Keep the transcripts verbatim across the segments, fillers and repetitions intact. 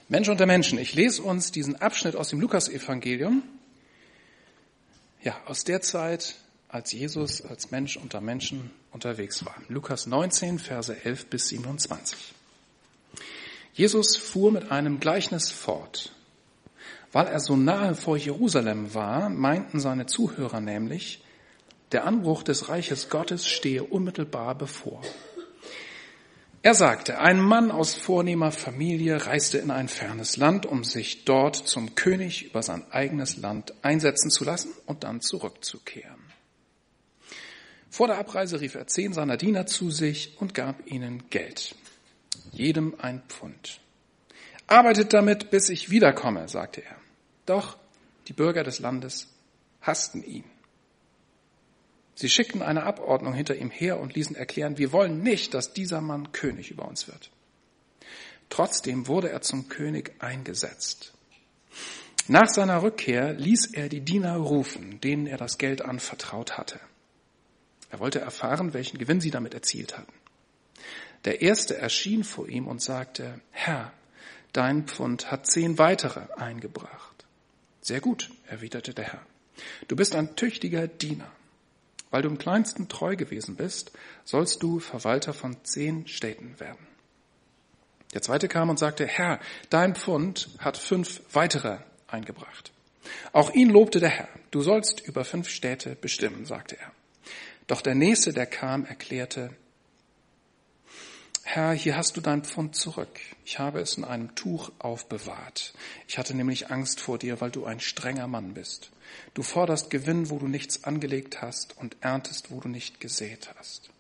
Mensch unter Menschen. Ich lese uns diesen Abschnitt aus dem Lukasevangelium, ja, aus der Zeit, als Jesus als Mensch unter Menschen unterwegs war. Lukas neunzehn, Verse elf bis siebenundzwanzig. Jesus fuhr mit einem Gleichnis fort. Weil er so nahe vor Jerusalem war, meinten seine Zuhörer nämlich, der Anbruch des Reiches Gottes stehe unmittelbar bevor. Er sagte, ein Mann aus vornehmer Familie reiste in ein fernes Land, um sich dort zum König über sein eigenes Land einsetzen zu lassen und dann zurückzukehren. Vor der Abreise rief er zehn seiner Diener zu sich und gab ihnen Geld, jedem ein Pfund. Arbeitet damit, bis ich wiederkomme, sagte er. Doch die Bürger des Landes hassten ihn. Sie schickten eine Abordnung hinter ihm her und ließen erklären, wir wollen nicht, dass dieser Mann König über uns wird. Trotzdem wurde er zum König eingesetzt. Nach seiner Rückkehr ließ er die Diener rufen, denen er das Geld anvertraut hatte. Er wollte erfahren, welchen Gewinn sie damit erzielt hatten. Der Erste erschien vor ihm und sagte, Herr, dein Pfund hat zehn weitere eingebracht. Sehr gut, erwiderte der Herr. Du bist ein tüchtiger Diener. Weil du im Kleinsten treu gewesen bist, sollst du Verwalter von zehn Städten werden. Der Zweite kam und sagte, Herr, dein Pfund hat fünf weitere eingebracht. Auch ihn lobte der Herr. Du sollst über fünf Städte bestimmen, sagte er. Doch der Nächste, der kam, erklärte, Herr, hier hast du dein Pfund zurück. Ich habe es in einem Tuch aufbewahrt. Ich hatte nämlich Angst vor dir, weil du ein strenger Mann bist. Du forderst Gewinn, wo du nichts angelegt hast und erntest, wo du nicht gesät hast.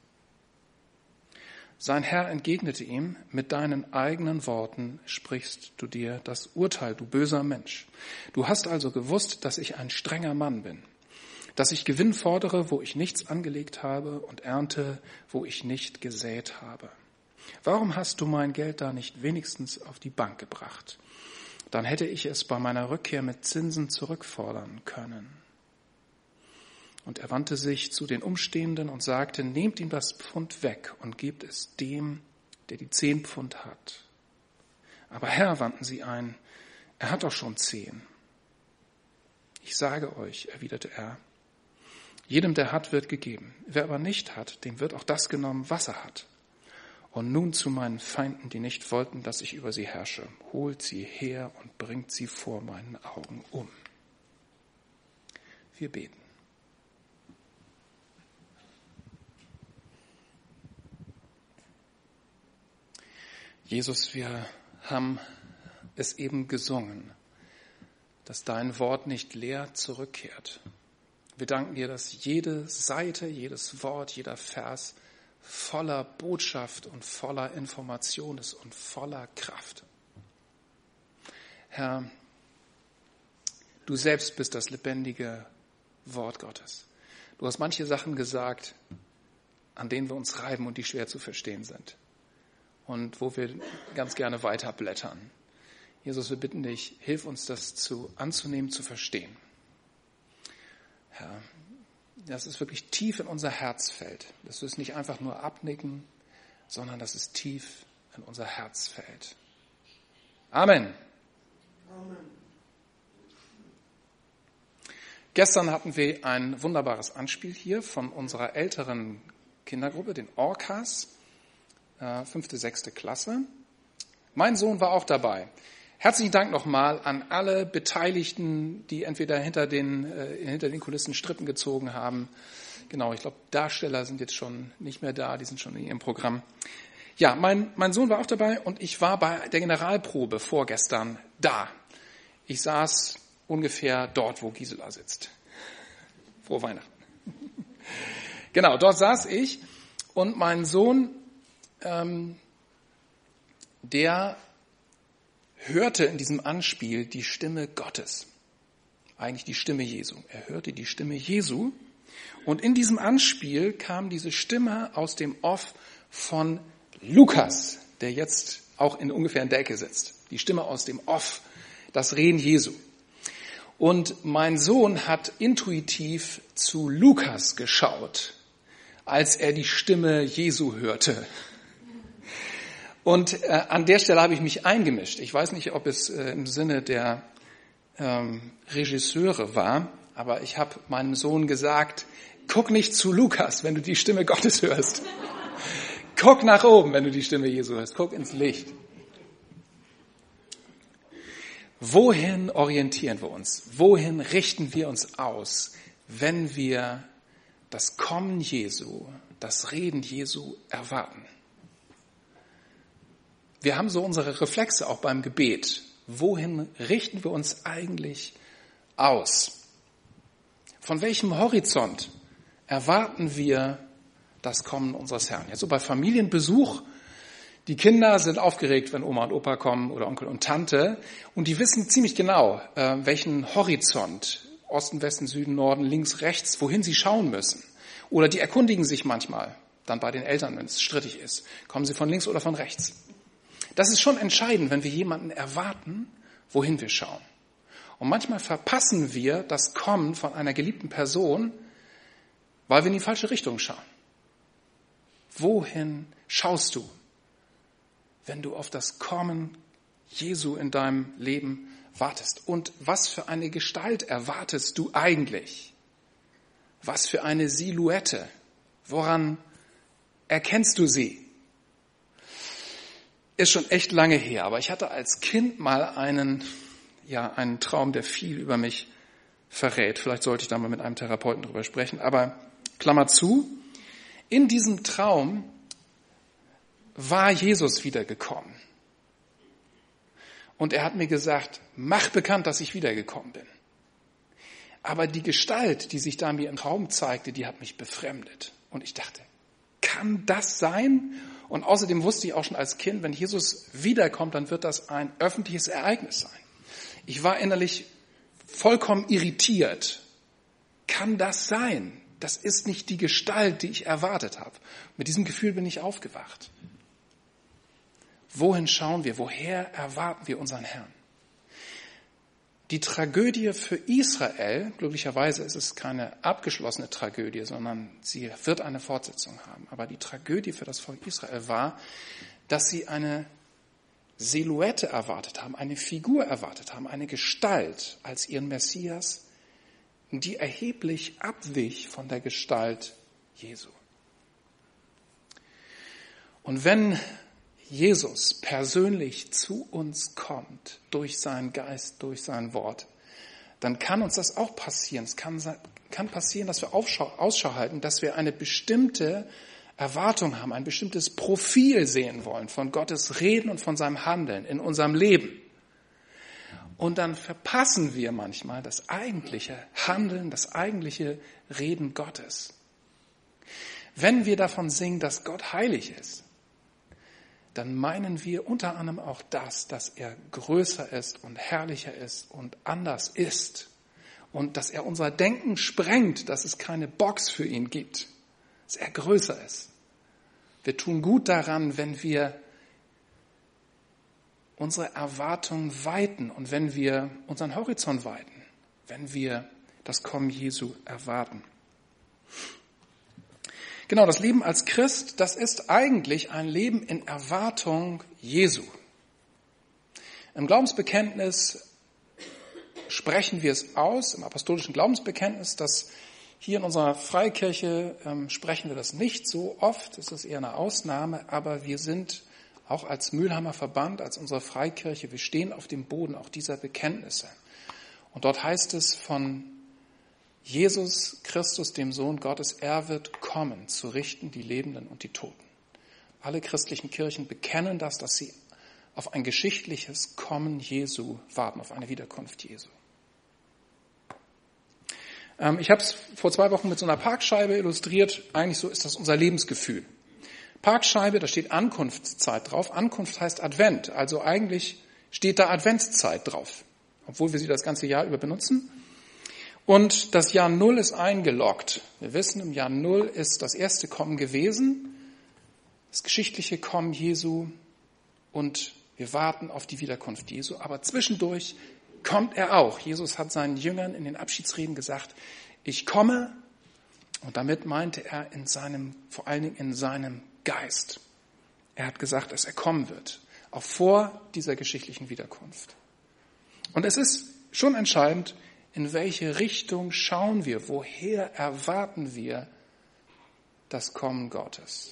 Sein Herr entgegnete ihm, mit deinen eigenen Worten sprichst du dir das Urteil, du böser Mensch. Du hast also gewusst, dass ich ein strenger Mann bin, dass ich Gewinn fordere, wo ich nichts angelegt habe und ernte, wo ich nicht gesät habe. Warum hast du mein Geld da nicht wenigstens auf die Bank gebracht? Dann hätte ich es bei meiner Rückkehr mit Zinsen zurückfordern können. Und er wandte sich zu den Umstehenden und sagte, nehmt ihm das Pfund weg und gebt es dem, der die zehn Pfund hat. Aber Herr, wandten sie ein, er hat doch schon zehn. Ich sage euch, erwiderte er, jedem, der hat, wird gegeben. Wer aber nicht hat, dem wird auch das genommen, was er hat. Und nun zu meinen Feinden, die nicht wollten, dass ich über sie herrsche. Holt sie her und bringt sie vor meinen Augen um. Wir beten. Jesus, wir haben es eben gesungen, dass dein Wort nicht leer zurückkehrt. Wir danken dir, dass jede Seite, jedes Wort, jeder Vers voller Botschaft und voller Information ist und voller Kraft. Herr, du selbst bist das lebendige Wort Gottes. Du hast manche Sachen gesagt, an denen wir uns reiben und die schwer zu verstehen sind und wo wir ganz gerne weiterblättern. Jesus, wir bitten dich, hilf uns das zu anzunehmen, zu verstehen. Herr, dass es wirklich tief in unser Herz fällt, dass wir es nicht einfach nur abnicken, sondern dass es tief in unser Herz fällt. Amen. Amen. Gestern hatten wir ein wunderbares Anspiel hier von unserer älteren Kindergruppe, den Orcas, fünfte, sechste Klasse. Mein Sohn war auch dabei. Herzlichen Dank nochmal an alle Beteiligten, die entweder hinter den, äh, hinter den Kulissen Strippen gezogen haben. Genau, ich glaube, Darsteller sind jetzt schon nicht mehr da, die sind schon in ihrem Programm. Ja, mein, mein Sohn war auch dabei und ich war bei der Generalprobe vorgestern da. Ich saß ungefähr dort, wo Gisela sitzt. Frohe Weihnachten. Genau, dort saß ich und mein Sohn, ähm, der hörte in diesem Anspiel die Stimme Gottes, eigentlich die Stimme Jesu. Er hörte die Stimme Jesu und in diesem Anspiel kam diese Stimme aus dem Off von Lukas, der jetzt auch in ungefähr in der Ecke sitzt. Die Stimme aus dem Off, das Reden Jesu. Und mein Sohn hat intuitiv zu Lukas geschaut, als er die Stimme Jesu hörte. Und äh, an der Stelle habe ich mich eingemischt. Ich weiß nicht, ob es äh, im Sinne der ähm, Regisseure war, aber ich habe meinem Sohn gesagt, guck nicht zu Lukas, wenn du die Stimme Gottes hörst. Guck nach oben, wenn du die Stimme Jesu hörst. Guck ins Licht. Wohin orientieren wir uns? Wohin richten wir uns aus, wenn wir das Kommen Jesu, das Reden Jesu erwarten? Wir haben so unsere Reflexe auch beim Gebet. Wohin richten wir uns eigentlich aus? Von welchem Horizont erwarten wir das Kommen unseres Herrn? Jetzt so bei Familienbesuch, die Kinder sind aufgeregt, wenn Oma und Opa kommen oder Onkel und Tante und die wissen ziemlich genau, äh, welchen Horizont, Osten, Westen, Süden, Norden, links, rechts, wohin sie schauen müssen. Oder die erkundigen sich manchmal dann bei den Eltern, wenn es strittig ist. Kommen sie von links oder von rechts? Das ist schon entscheidend, wenn wir jemanden erwarten, wohin wir schauen. Und manchmal verpassen wir das Kommen von einer geliebten Person, weil wir in die falsche Richtung schauen. Wohin schaust du, wenn du auf das Kommen Jesu in deinem Leben wartest? Und was für eine Gestalt erwartest du eigentlich? Was für eine Silhouette? Woran erkennst du sie? Ist schon echt lange her, aber ich hatte als Kind mal einen, ja, einen Traum, der viel über mich verrät. Vielleicht sollte ich da mal mit einem Therapeuten drüber sprechen, aber Klammer zu. In diesem Traum war Jesus wiedergekommen. Und er hat mir gesagt, mach bekannt, dass ich wiedergekommen bin. Aber die Gestalt, die sich da mir im Traum zeigte, die hat mich befremdet. Und ich dachte, kann das sein? Und außerdem wusste ich auch schon als Kind, wenn Jesus wiederkommt, dann wird das ein öffentliches Ereignis sein. Ich war innerlich vollkommen irritiert. Kann das sein? Das ist nicht die Gestalt, die ich erwartet habe. Mit diesem Gefühl bin ich aufgewacht. Wohin schauen wir? Woher erwarten wir unseren Herrn? Die Tragödie für Israel, glücklicherweise ist es keine abgeschlossene Tragödie, sondern sie wird eine Fortsetzung haben. Aber die Tragödie für das Volk Israel war, dass sie eine Silhouette erwartet haben, eine Figur erwartet haben, eine Gestalt als ihren Messias, die erheblich abwich von der Gestalt Jesu. Und wenn Jesus persönlich zu uns kommt, durch seinen Geist, durch sein Wort, dann kann uns das auch passieren. Es kann, kann passieren, dass wir Aufschau, Ausschau halten, dass wir eine bestimmte Erwartung haben, ein bestimmtes Profil sehen wollen von Gottes Reden und von seinem Handeln in unserem Leben. Und dann verpassen wir manchmal das eigentliche Handeln, das eigentliche Reden Gottes. Wenn wir davon singen, dass Gott heilig ist, dann meinen wir unter anderem auch das, dass er größer ist und herrlicher ist und anders ist und dass er unser Denken sprengt, dass es keine Box für ihn gibt, dass er größer ist. Wir tun gut daran, wenn wir unsere Erwartungen weiten und wenn wir unseren Horizont weiten, wenn wir das Kommen Jesu erwarten. Genau, das Leben als Christ, das ist eigentlich ein Leben in Erwartung Jesu. Im Glaubensbekenntnis sprechen wir es aus, im apostolischen Glaubensbekenntnis, dass hier in unserer Freikirche ähm, sprechen wir das nicht so oft, das ist eher eine Ausnahme, aber wir sind auch als Mühlheimer Verband, als unsere Freikirche, wir stehen auf dem Boden auch dieser Bekenntnisse. Und dort heißt es von Jesus Christus, dem Sohn Gottes, er wird kommen, zu richten die Lebenden und die Toten. Alle christlichen Kirchen bekennen das, dass sie auf ein geschichtliches Kommen Jesu warten, auf eine Wiederkunft Jesu. Ähm, ich habe es vor zwei Wochen mit so einer Parkscheibe illustriert. Eigentlich so ist das unser Lebensgefühl. Parkscheibe, da steht Ankunftszeit drauf. Ankunft heißt Advent, also eigentlich steht da Adventszeit drauf, obwohl wir sie das ganze Jahr über benutzen. Und das Jahr Null ist eingeloggt. Wir wissen, im Jahr Null ist das erste Kommen gewesen, das geschichtliche Kommen Jesu, und wir warten auf die Wiederkunft Jesu. Aber zwischendurch kommt er auch. Jesus hat seinen Jüngern in den Abschiedsreden gesagt, ich komme, und damit meinte er in seinem, vor allen Dingen in seinem Geist. Er hat gesagt, dass er kommen wird, auch vor dieser geschichtlichen Wiederkunft. Und es ist schon entscheidend, in welche Richtung schauen wir, woher erwarten wir das Kommen Gottes.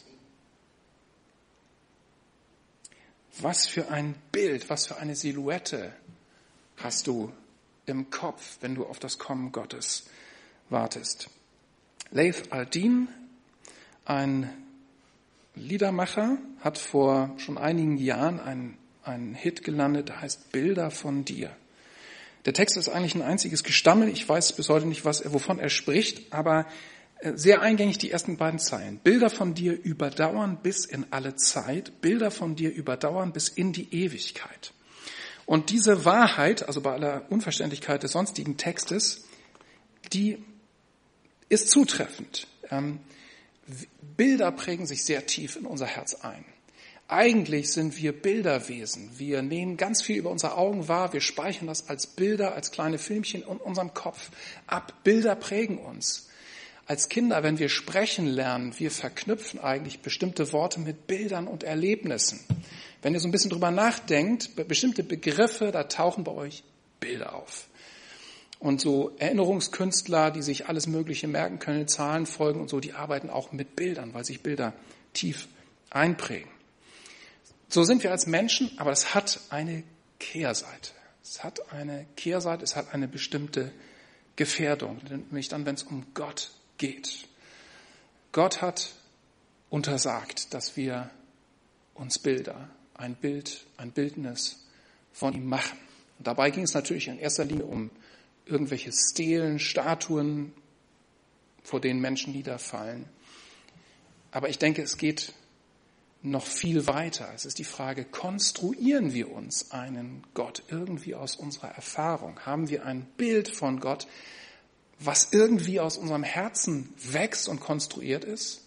Was für ein Bild, was für eine Silhouette hast du im Kopf, wenn du auf das Kommen Gottes wartest? Laith al-Din, ein Liedermacher, hat vor schon einigen Jahren einen, einen Hit gelandet, der heißt Bilder von dir. Der Text ist eigentlich ein einziges Gestammel. Ich weiß bis heute nicht, was, wovon er spricht, aber sehr eingängig die ersten beiden Zeilen. Bilder von dir überdauern bis in alle Zeit. Bilder von dir überdauern bis in die Ewigkeit. Und diese Wahrheit, also bei aller Unverständlichkeit des sonstigen Textes, die ist zutreffend. Ähm, Bilder prägen sich sehr tief in unser Herz ein. Eigentlich sind wir Bilderwesen. Wir nehmen ganz viel über unsere Augen wahr. Wir speichern das als Bilder, als kleine Filmchen in unserem Kopf ab. Bilder prägen uns. Als Kinder, wenn wir sprechen lernen, wir verknüpfen eigentlich bestimmte Worte mit Bildern und Erlebnissen. Wenn ihr so ein bisschen drüber nachdenkt, bestimmte Begriffe, da tauchen bei euch Bilder auf. Und so Erinnerungskünstler, die sich alles Mögliche merken können, Zahlen folgen und so, die arbeiten auch mit Bildern, weil sich Bilder tief einprägen. So sind wir als Menschen, aber es hat eine Kehrseite. Es hat eine Kehrseite, es hat eine bestimmte Gefährdung, nämlich dann, wenn es um Gott geht. Gott hat untersagt, dass wir uns Bilder, ein Bild, ein Bildnis von ihm machen. Und dabei ging es natürlich in erster Linie um irgendwelche Stelen, Statuen, vor denen Menschen niederfallen. Aber ich denke, es geht noch viel weiter. Es ist die Frage, konstruieren wir uns einen Gott irgendwie aus unserer Erfahrung? Haben wir ein Bild von Gott, was irgendwie aus unserem Herzen wächst und konstruiert ist?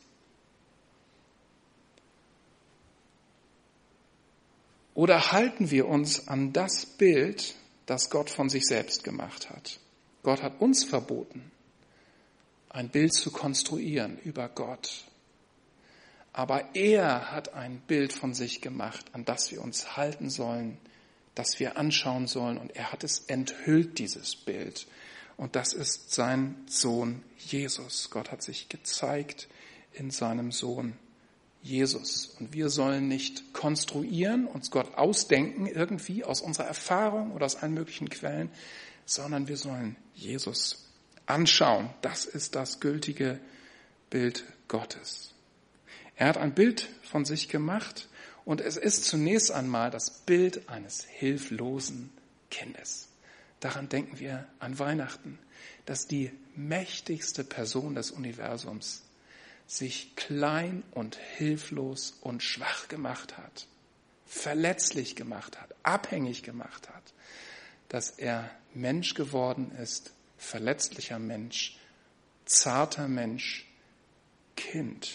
Oder halten wir uns an das Bild, das Gott von sich selbst gemacht hat? Gott hat uns verboten, ein Bild zu konstruieren über Gott. Aber er hat ein Bild von sich gemacht, an das wir uns halten sollen, das wir anschauen sollen. Und er hat es enthüllt, dieses Bild. Und das ist sein Sohn Jesus. Gott hat sich gezeigt in seinem Sohn Jesus. Und wir sollen nicht konstruieren, uns Gott ausdenken irgendwie aus unserer Erfahrung oder aus allen möglichen Quellen, sondern wir sollen Jesus anschauen. Das ist das gültige Bild Gottes. Er hat ein Bild von sich gemacht und es ist zunächst einmal das Bild eines hilflosen Kindes. Daran denken wir an Weihnachten, dass die mächtigste Person des Universums sich klein und hilflos und schwach gemacht hat, verletzlich gemacht hat, abhängig gemacht hat, dass er Mensch geworden ist, verletzlicher Mensch, zarter Mensch, Kind.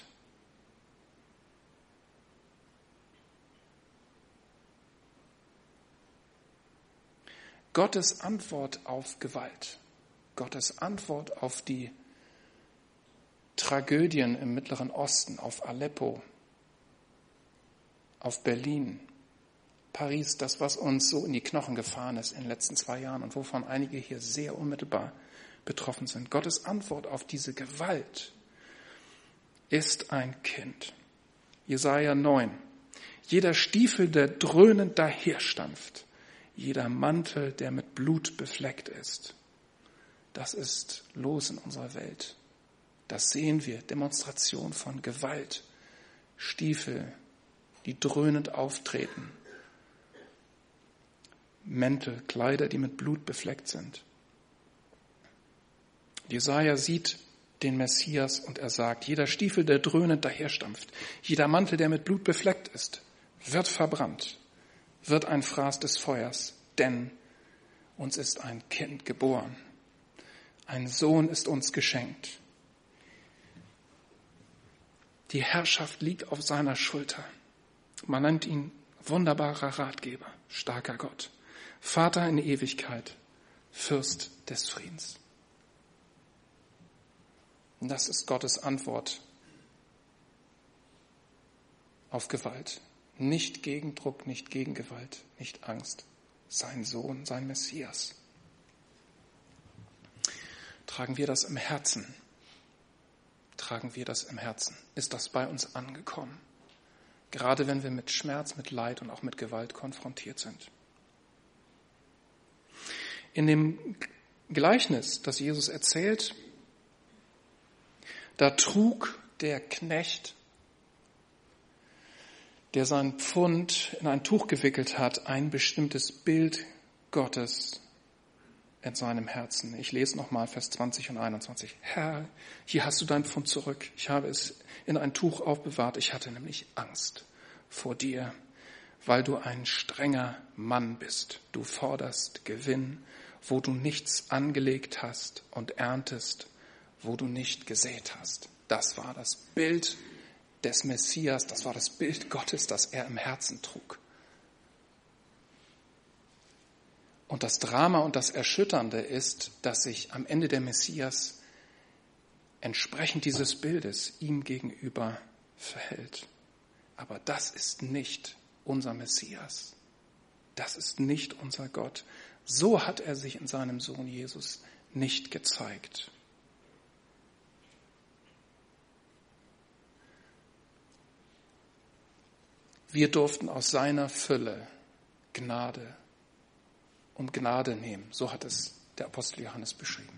Gottes Antwort auf Gewalt, Gottes Antwort auf die Tragödien im Mittleren Osten, auf Aleppo, auf Berlin, Paris, das, was uns so in die Knochen gefahren ist in den letzten zwei Jahren und wovon einige hier sehr unmittelbar betroffen sind. Gottes Antwort auf diese Gewalt ist ein Kind. Jesaja neun. Jeder Stiefel, der dröhnend daherstampft, jeder Mantel, der mit Blut befleckt ist. Das ist los in unserer Welt. Das sehen wir. Demonstration von Gewalt. Stiefel, die dröhnend auftreten. Mäntel, Kleider, die mit Blut befleckt sind. Jesaja sieht den Messias und er sagt, jeder Stiefel, der dröhnend daherstampft, jeder Mantel, der mit Blut befleckt ist, wird verbrannt. Wird ein Fraß des Feuers, denn uns ist ein Kind geboren. Ein Sohn ist uns geschenkt. Die Herrschaft liegt auf seiner Schulter. Man nennt ihn wunderbarer Ratgeber, starker Gott, Vater in Ewigkeit, Fürst des Friedens. Und das ist Gottes Antwort auf Gewalt. Nicht Gegendruck, nicht Gegengewalt, nicht Angst. Sein Sohn, sein Messias. Tragen wir das im Herzen? Tragen wir das im Herzen? Ist das bei uns angekommen? Gerade wenn wir mit Schmerz, mit Leid und auch mit Gewalt konfrontiert sind. In dem Gleichnis, das Jesus erzählt, da trug der Knecht, der sein Pfund in ein Tuch gewickelt hat, ein bestimmtes Bild Gottes in seinem Herzen. Ich lese nochmal Vers zwanzig und einundzwanzig. Herr, hier hast du dein Pfund zurück. Ich habe es in ein Tuch aufbewahrt. Ich hatte nämlich Angst vor dir, weil du ein strenger Mann bist. Du forderst Gewinn, wo du nichts angelegt hast und erntest, wo du nicht gesät hast. Das war das Bild des Messias, das war das Bild Gottes, das er im Herzen trug. Und das Drama und das Erschütternde ist, dass sich am Ende der Messias entsprechend dieses Bildes ihm gegenüber verhält. Aber das ist nicht unser Messias. Das ist nicht unser Gott. So hat er sich in seinem Sohn Jesus nicht gezeigt. Wir durften aus seiner Fülle Gnade um Gnade nehmen. So hat es der Apostel Johannes beschrieben.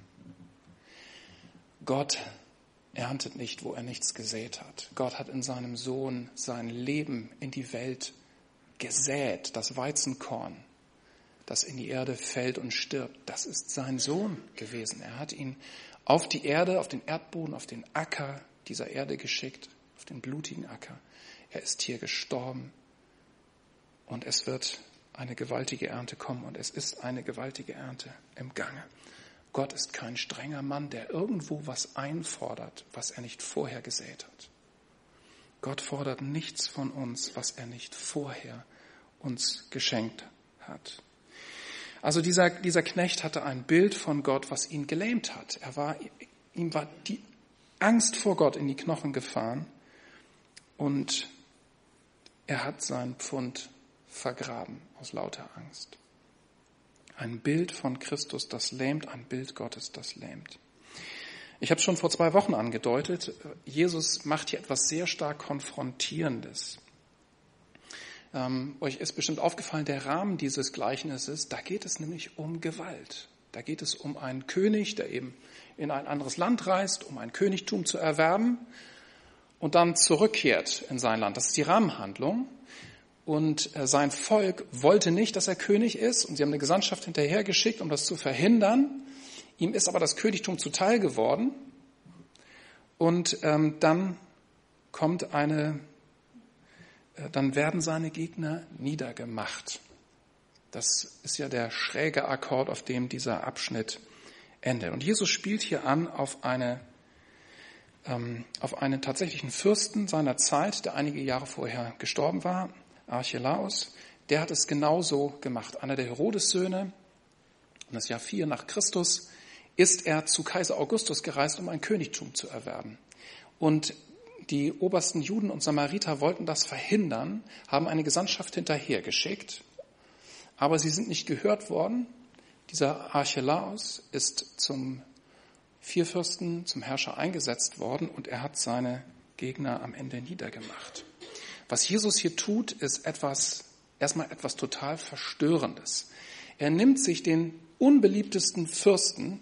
Gott erntet nicht, wo er nichts gesät hat. Gott hat in seinem Sohn sein Leben in die Welt gesät, das Weizenkorn, das in die Erde fällt und stirbt. Das ist sein Sohn gewesen. Er hat ihn auf die Erde, auf den Erdboden, auf den Acker dieser Erde geschickt, auf den blutigen Acker. Er ist hier gestorben und es wird eine gewaltige Ernte kommen und es ist eine gewaltige Ernte im Gange. Gott ist kein strenger Mann, der irgendwo was einfordert, was er nicht vorher gesät hat. Gott fordert nichts von uns, was er nicht vorher uns geschenkt hat. Also dieser, dieser Knecht hatte ein Bild von Gott, was ihn gelähmt hat. Er war, ihm war die Angst vor Gott in die Knochen gefahren und er hat sein Pfund vergraben aus lauter Angst. Ein Bild von Christus, das lähmt, ein Bild Gottes, das lähmt. Ich habe es schon vor zwei Wochen angedeutet, Jesus macht hier etwas sehr stark Konfrontierendes. Ähm, euch ist bestimmt aufgefallen, der Rahmen dieses Gleichnisses, da geht es nämlich um Gewalt. Da geht es um einen König, der eben in ein anderes Land reist, um ein Königtum zu erwerben und dann zurückkehrt in sein Land. Das ist die Rahmenhandlung. Und sein Volk wollte nicht, dass er König ist. Und sie haben eine Gesandtschaft hinterhergeschickt, um das zu verhindern. Ihm ist aber das Königtum zuteil geworden. Und ähm, dann kommt eine, äh, dann werden seine Gegner niedergemacht. Das ist ja der schräge Akkord, auf dem dieser Abschnitt endet. Und Jesus spielt hier an auf eine, ähm, auf einen tatsächlichen Fürsten seiner Zeit, der einige Jahre vorher gestorben war. Archelaus, der hat es genauso gemacht. Einer der Herodes-Söhne, das Jahr vier nach Christus, ist er zu Kaiser Augustus gereist, um ein Königtum zu erwerben. Und die obersten Juden und Samariter wollten das verhindern, haben eine Gesandtschaft hinterhergeschickt, aber sie sind nicht gehört worden. Dieser Archelaus ist zum Vierfürsten, zum Herrscher eingesetzt worden und er hat seine Gegner am Ende niedergemacht. Was Jesus hier tut, ist etwas, erstmal etwas total Verstörendes. Er nimmt sich den unbeliebtesten Fürsten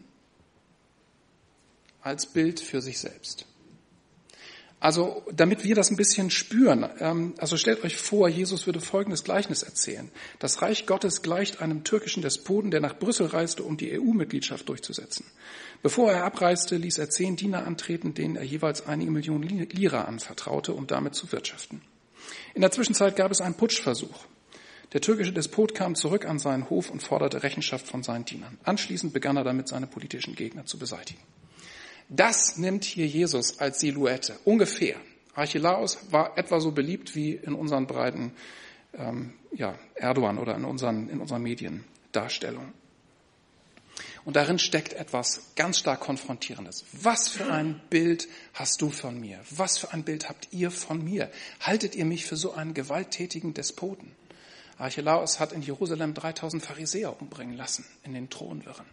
als Bild für sich selbst. Also, damit wir das ein bisschen spüren, also stellt euch vor, Jesus würde folgendes Gleichnis erzählen. Das Reich Gottes gleicht einem türkischen Despoten, der nach Brüssel reiste, um die E U-Mitgliedschaft durchzusetzen. Bevor er abreiste, ließ er zehn Diener antreten, denen er jeweils einige Millionen Lira anvertraute, um damit zu wirtschaften. In der Zwischenzeit gab es einen Putschversuch. Der türkische Despot kam zurück an seinen Hof und forderte Rechenschaft von seinen Dienern. Anschließend begann er damit, seine politischen Gegner zu beseitigen. Das nimmt hier Jesus als Silhouette, ungefähr. Archelaus war etwa so beliebt wie in unseren breiten ähm, ja, Erdogan oder in unseren, in unseren Mediendarstellungen. Und darin steckt etwas ganz stark Konfrontierendes. Was für ein Bild hast du von mir? Was für ein Bild habt ihr von mir? Haltet ihr mich für so einen gewalttätigen Despoten? Archelaus hat in Jerusalem dreitausend Pharisäer umbringen lassen in den Thronwirren.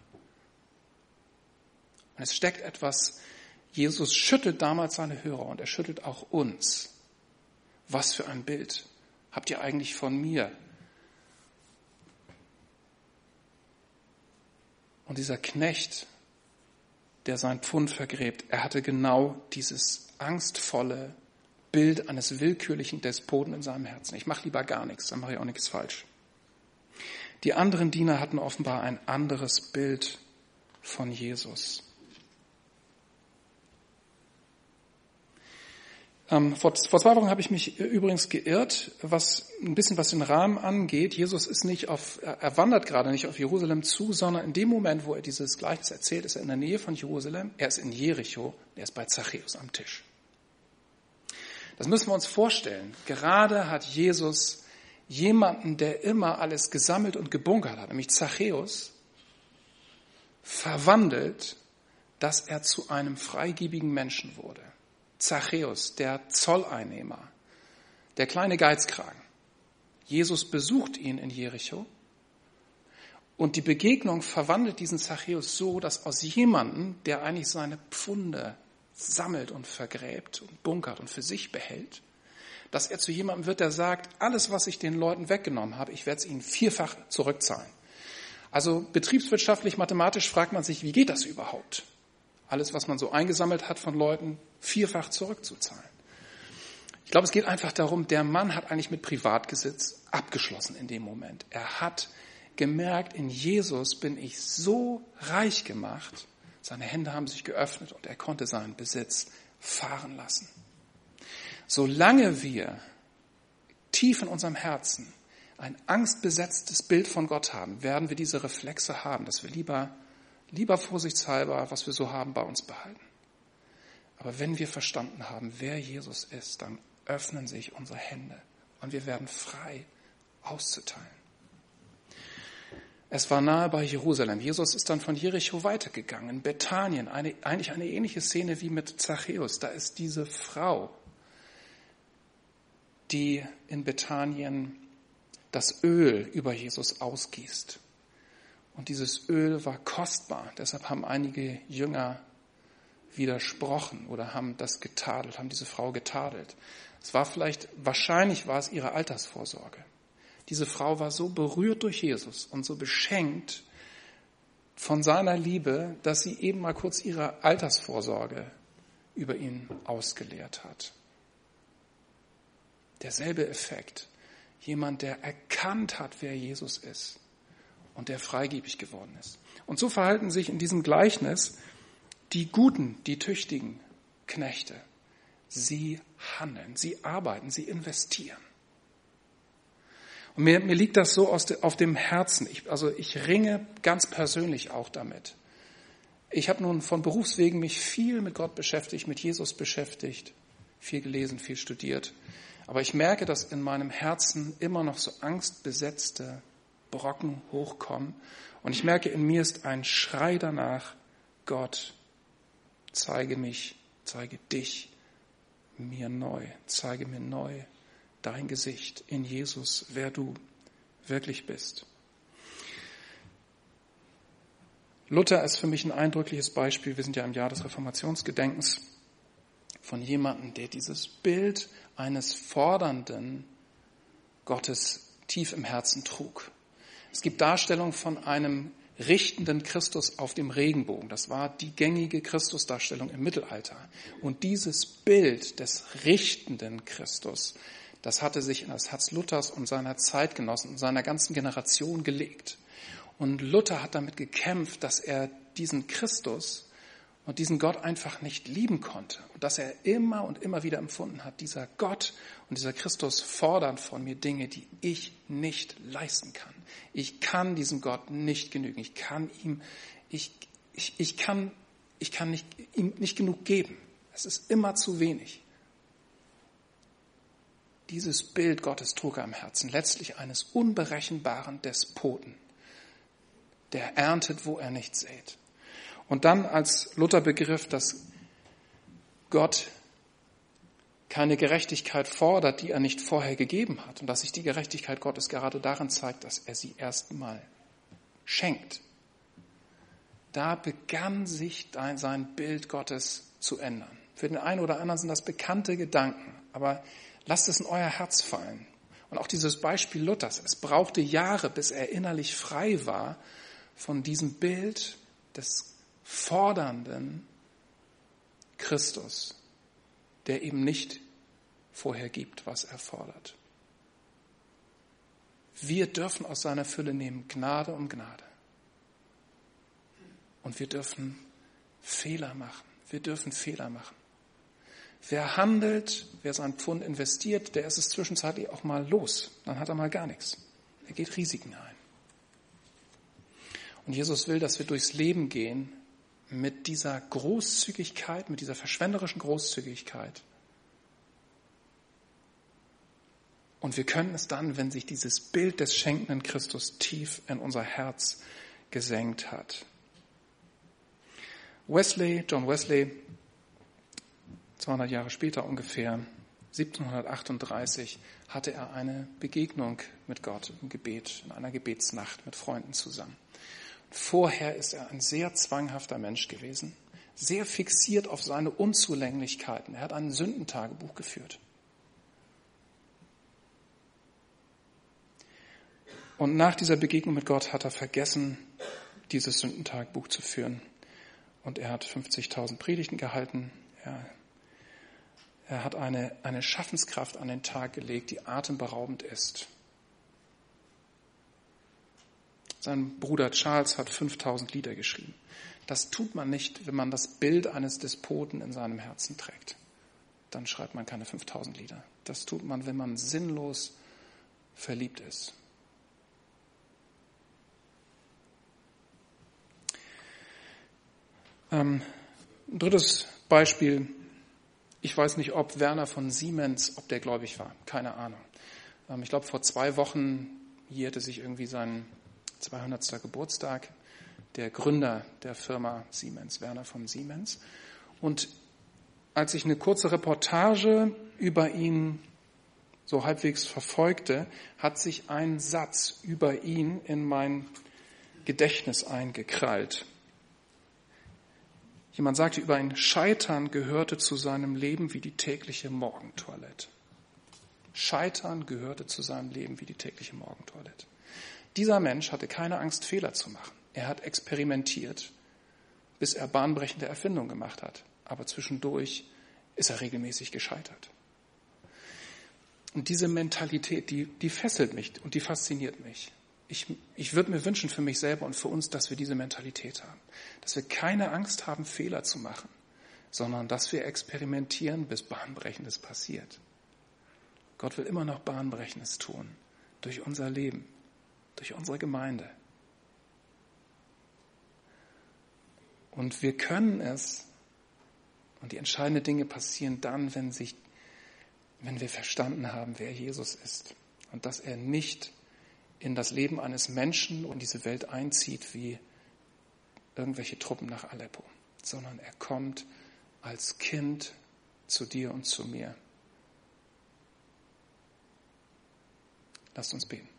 Und es steckt etwas, Jesus schüttelt damals seine Hörer und er schüttelt auch uns. Was für ein Bild habt ihr eigentlich von mir? Und dieser Knecht, der sein Pfund vergräbt, er hatte genau dieses angstvolle Bild eines willkürlichen Despoten in seinem Herzen. Ich mache lieber gar nichts, dann mache ich auch nichts falsch. Die anderen Diener hatten offenbar ein anderes Bild von Jesus. Ähm, vor, vor zwei Wochen habe ich mich übrigens geirrt, was ein bisschen was den Rahmen angeht. Jesus ist nicht auf, er wandert gerade nicht auf Jerusalem zu, sondern in dem Moment, wo er dieses Gleichnis erzählt, ist er in der Nähe von Jerusalem. Er ist in Jericho, er ist bei Zachäus am Tisch. Das müssen wir uns vorstellen. Gerade hat Jesus jemanden, der immer alles gesammelt und gebunkert hat, nämlich Zachäus, verwandelt, dass er zu einem freigebigen Menschen wurde. Zachäus, der Zolleinnehmer, der kleine Geizkragen. Jesus besucht ihn in Jericho und die Begegnung verwandelt diesen Zachäus so, dass aus jemandem, der eigentlich seine Pfunde sammelt und vergräbt und bunkert und für sich behält, dass er zu jemandem wird, der sagt, alles, was ich den Leuten weggenommen habe, ich werde es ihnen vierfach zurückzahlen. Also betriebswirtschaftlich, mathematisch fragt man sich, wie geht das überhaupt? Alles, was man so eingesammelt hat von Leuten, vierfach zurückzuzahlen. Ich glaube, es geht einfach darum, der Mann hat eigentlich mit Privatbesitz abgeschlossen in dem Moment. Er hat gemerkt, in Jesus bin ich so reich gemacht, seine Hände haben sich geöffnet und er konnte seinen Besitz fahren lassen. Solange wir tief in unserem Herzen ein angstbesetztes Bild von Gott haben, werden wir diese Reflexe haben, dass wir lieber, lieber vorsichtshalber, was wir so haben, bei uns behalten. Aber wenn wir verstanden haben, wer Jesus ist, dann öffnen sich unsere Hände und wir werden frei auszuteilen. Es war nahe bei Jerusalem. Jesus ist dann von Jericho weitergegangen. In Bethanien, eine, eigentlich eine ähnliche Szene wie mit Zachäus. Da ist diese Frau, die in Bethanien das Öl über Jesus ausgießt. Und dieses Öl war kostbar. Deshalb haben einige Jünger widersprochen oder haben das getadelt, haben diese Frau getadelt. Es war vielleicht, wahrscheinlich war es ihre Altersvorsorge. Diese Frau war so berührt durch Jesus und so beschenkt von seiner Liebe, dass sie eben mal kurz ihre Altersvorsorge über ihn ausgeleert hat. Derselbe Effekt. Jemand, der erkannt hat, wer Jesus ist und der freigebig geworden ist. Und so verhalten sich in diesem Gleichnis die guten, die tüchtigen Knechte. Sie handeln, sie arbeiten, sie investieren. Und mir, mir liegt das so aus de, auf dem Herzen. Ich, also ich ringe ganz persönlich auch damit. Ich habe nun von Berufswegen mich viel mit Gott beschäftigt, mit Jesus beschäftigt, viel gelesen, viel studiert. Aber ich merke, dass in meinem Herzen immer noch so angstbesetzte Brocken hochkommen. Und ich merke, in mir ist ein Schrei danach, Gott, zeige mich, zeige dich mir neu, zeige mir neu dein Gesicht in Jesus, wer du wirklich bist. Luther ist für mich ein eindrückliches Beispiel. Wir sind ja im Jahr des Reformationsgedenkens von jemandem, der dieses Bild eines fordernden Gottes tief im Herzen trug. Es gibt Darstellungen von einem richtenden Christus auf dem Regenbogen. Das war die gängige Christusdarstellung im Mittelalter. Und dieses Bild des richtenden Christus, das hatte sich in das Herz Luthers und seiner Zeitgenossen und seiner ganzen Generation gelegt. Und Luther hat damit gekämpft, dass er diesen Christus und diesen Gott einfach nicht lieben konnte. Und dass er immer und immer wieder empfunden hat, dieser Gott und dieser Christus fordern von mir Dinge, die ich nicht leisten kann. Ich kann diesem Gott nicht genügen. Ich kann ihm, ich, ich, ich kann, ich kann nicht, ihm nicht genug geben. Es ist immer zu wenig. Dieses Bild Gottes trug er am Herzen, letztlich eines unberechenbaren Despoten, der erntet, wo er nicht sät. Und dann als Luther begriff, dass Gott keine Gerechtigkeit fordert, die er nicht vorher gegeben hat und dass sich die Gerechtigkeit Gottes gerade darin zeigt, dass er sie erst mal schenkt. Da begann sich sein Bild Gottes zu ändern. Für den einen oder anderen sind das bekannte Gedanken, aber lasst es in euer Herz fallen. Und auch dieses Beispiel Luthers, es brauchte Jahre, bis er innerlich frei war von diesem Bild des fordernden Christus, der eben nicht vorher gibt, was er fordert. Wir dürfen aus seiner Fülle nehmen, Gnade um Gnade. Und wir dürfen Fehler machen. Wir dürfen Fehler machen. Wer handelt, wer sein Pfund investiert, der ist es zwischenzeitlich auch mal los. Dann hat er mal gar nichts. Er geht Risiken ein. Und Jesus will, dass wir durchs Leben gehen mit dieser Großzügigkeit, mit dieser verschwenderischen Großzügigkeit. Und wir können es dann, wenn sich dieses Bild des schenkenden Christus tief in unser Herz gesenkt hat. Wesley, John Wesley, zweihundert Jahre später ungefähr, siebzehnhundertachtunddreißig, hatte er eine Begegnung mit Gott im Gebet, in einer Gebetsnacht mit Freunden zusammen. Vorher ist er ein sehr zwanghafter Mensch gewesen, sehr fixiert auf seine Unzulänglichkeiten. Er hat ein Sündentagebuch geführt. Und nach dieser Begegnung mit Gott hat er vergessen, dieses Sündentagebuch zu führen. Und er hat fünfzigtausend Predigten gehalten. Er, er hat eine, eine Schaffenskraft an den Tag gelegt, die atemberaubend ist. Sein Bruder Charles hat fünftausend Lieder geschrieben. Das tut man nicht, wenn man das Bild eines Despoten in seinem Herzen trägt. Dann schreibt man keine fünftausend Lieder. Das tut man, wenn man sinnlos verliebt ist. Ähm, ein drittes Beispiel. Ich weiß nicht, ob Werner von Siemens, ob der gläubig war. Keine Ahnung. Ähm, ich glaube, vor zwei Wochen jährte sich irgendwie sein zweihundertsten Geburtstag. Der Gründer der Firma Siemens, Werner von Siemens. Und als ich eine kurze Reportage über ihn so halbwegs verfolgte, hat sich ein Satz über ihn in mein Gedächtnis eingekrallt. Jemand sagte über ihn, Scheitern gehörte zu seinem Leben wie die tägliche Morgentoilette. Scheitern gehörte zu seinem Leben wie die tägliche Morgentoilette. Dieser Mensch hatte keine Angst, Fehler zu machen. Er hat experimentiert, bis er bahnbrechende Erfindungen gemacht hat. Aber zwischendurch ist er regelmäßig gescheitert. Und diese Mentalität, die, die fesselt mich und die fasziniert mich. Ich, ich würde mir wünschen für mich selber und für uns, dass wir diese Mentalität haben. Dass wir keine Angst haben, Fehler zu machen, sondern dass wir experimentieren, bis Bahnbrechendes passiert. Gott will immer noch Bahnbrechendes tun. Durch unser Leben, durch unsere Gemeinde. Und wir können es, und die entscheidenden Dinge passieren dann, wenn, sich, wenn wir verstanden haben, wer Jesus ist. Und dass er nicht in das Leben eines Menschen und diese Welt einzieht wie irgendwelche Truppen nach Aleppo, sondern er kommt als Kind zu dir und zu mir. Lasst uns beten.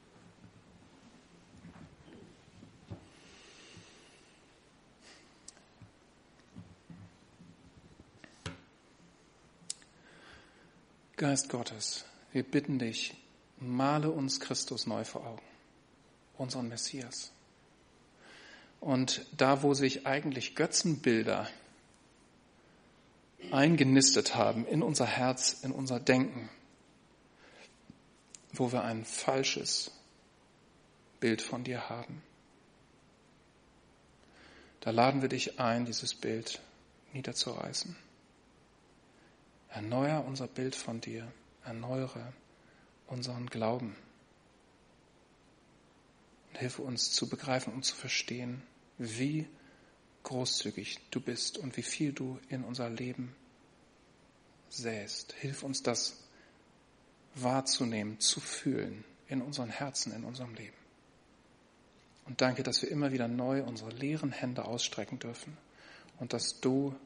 Geist Gottes, wir bitten dich, male uns Christus neu vor Augen, unseren Messias. Und da, wo sich eigentlich Götzenbilder eingenistet haben in unser Herz, in unser Denken, wo wir ein falsches Bild von dir haben, da laden wir dich ein, dieses Bild niederzureißen. Erneuere unser Bild von dir, erneuere unseren Glauben und hilfe uns zu begreifen und zu verstehen, wie großzügig du bist und wie viel du in unser Leben säst. Hilf uns, das wahrzunehmen, zu fühlen in unseren Herzen, in unserem Leben. Und danke, dass wir immer wieder neu unsere leeren Hände ausstrecken dürfen und dass du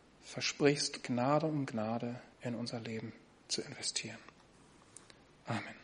versprichst, Gnade um Gnade in unser Leben zu investieren. Amen.